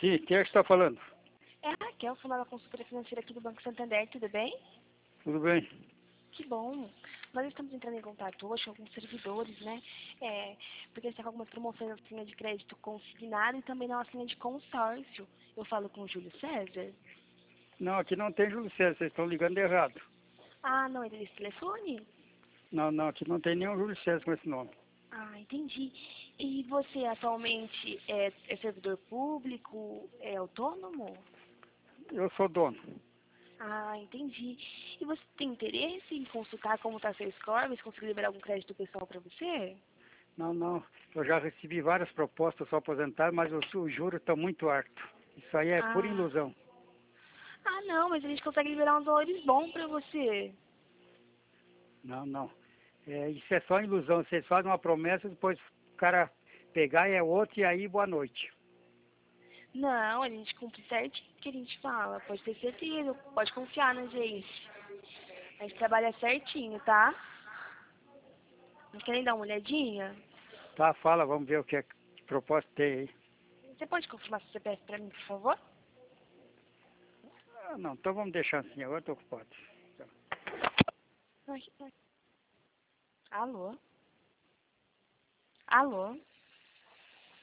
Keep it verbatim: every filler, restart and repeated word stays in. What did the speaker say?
Sim, quem é que está falando? É a Raquel, falando da consultora financeira aqui do Banco Santander, tudo bem? Tudo bem? Que bom. Nós estamos entrando em contato hoje com alguns servidores, né? É, porque está com algumas promoções na linha de crédito consignado e também na nossa linha de consórcio. Eu falo com o Júlio César. Não, aqui não tem Júlio César, vocês estão ligando errado. Ah, não, ele é desse telefone? Não, não, aqui não tem nenhum Júlio César com esse nome. Ah, entendi. E você atualmente é, é servidor público, é autônomo? Eu sou dono. Ah, entendi. E você tem interesse em consultar como está seu score, ver se conseguir liberar algum crédito pessoal para você? Não, não, eu já recebi várias propostas para aposentar, mas os, os juros estão muito altos. Isso aí é pura Ah, ilusão. ah não, mas a gente consegue liberar uns valores bons para você. Não, não. É, isso é só ilusão. Vocês fazem uma promessa, depois o cara pegar é outro e aí boa noite. Não, a gente cumpre certinho o que a gente fala, pode ter certeza, pode confiar na gente. A gente trabalha certinho, tá? Não querem dar uma olhadinha? Tá, fala, vamos ver o que é que proposta tem aí. Você pode confirmar seu C P F para mim, por favor? Ah, não, então vamos deixar assim, agora estou ocupado. Ai, ai. Alô? Alô?